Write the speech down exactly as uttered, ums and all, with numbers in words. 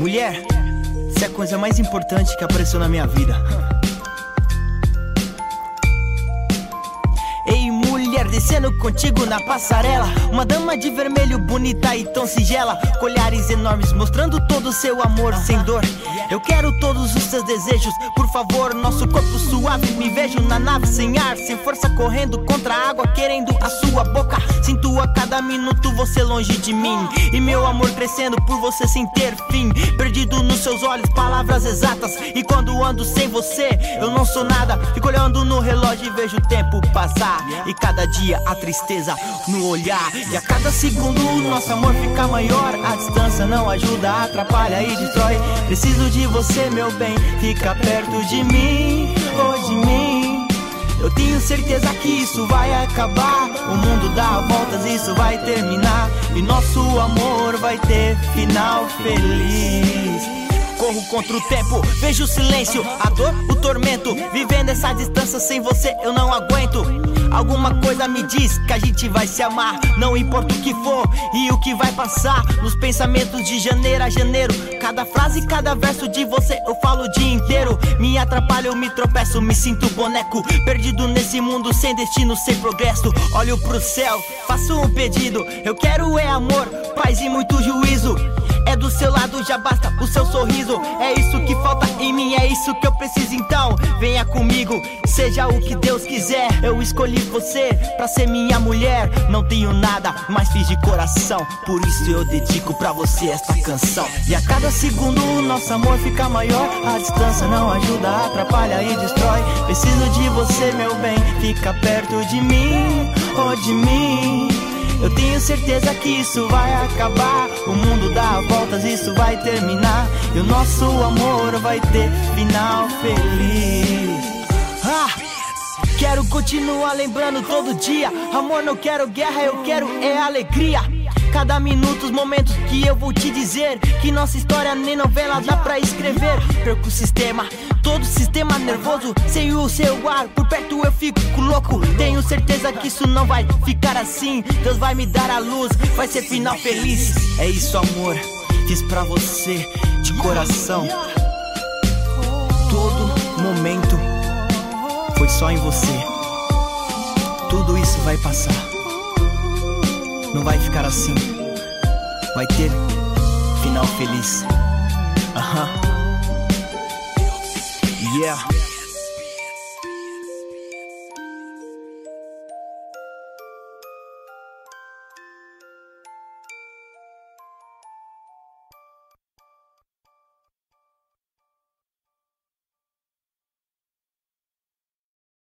Mulher, você é a coisa mais importante que apareceu na minha vida. Ei, mulher, descendo contigo na passarela, uma dama de vermelho bonita e tão singela, com olhares enormes mostrando todo o seu amor sem dor. Eu quero todos os seus desejos, por favor, nosso corpo suave. Me vejo na nave sem ar, sem força, correndo contra a água, querendo a sua boca. Sinto a cada minuto você longe de mim, e meu amor crescendo por você sem ter fim. Perdido nos seus olhos, palavras exatas, e quando ando sem você, eu não sou nada. Fico olhando no relógio e vejo o tempo passar, e cada dia a tristeza no olhar. E a cada segundo o nosso amor fica maior. A distância não ajuda, atrapalha e destrói. Preciso de você, meu bem, fica perto de mim, oh de mim. Eu tenho certeza que isso vai acabar. O mundo dá voltas, isso vai terminar, e nosso amor vai ter final feliz. Corro contra o tempo, vejo o silêncio, a dor, o tormento. Vivendo essa distância sem você eu não aguento. Alguma coisa me diz que a gente vai se amar, não importa o que for e o que vai passar. Nos pensamentos de janeiro a janeiro, cada frase, cada verso de você eu falo o dia inteiro. Me atrapalho, me tropeço, me sinto boneco, perdido nesse mundo sem destino, sem progresso. Olho pro céu, faço um pedido, eu quero é amor, paz e muito juízo. É do seu lado, já basta o seu sorriso. É isso que falta em mim, é isso que eu preciso. Então venha comigo, seja o que Deus quiser. Eu escolhi você pra ser minha mulher. Não tenho nada, mas fiz de coração, por isso eu dedico pra você esta canção. E a cada segundo o nosso amor fica maior. A distância não ajuda, atrapalha e destrói. Preciso de você, meu bem, fica perto de mim, oh de mim. Eu tenho certeza que isso vai acabar. O mundo dá voltas, isso vai terminar, e o nosso amor vai ter final feliz. Ah, quero continuar lembrando todo dia. Amor, não quero guerra, eu quero é alegria. Cada minuto, os momentos que eu vou te dizer, que nossa história nem novela dá pra escrever. Perco o sistema, todo sistema nervoso, sem o seu ar por perto eu fico louco. Tenho certeza que isso não vai ficar assim, Deus vai me dar a luz, vai ser final feliz. É isso, amor, fiz pra você de coração. Todo momento foi só em você. Tudo isso vai passar, não vai ficar assim, vai ter final feliz. Aham. Uh-huh. Yeah.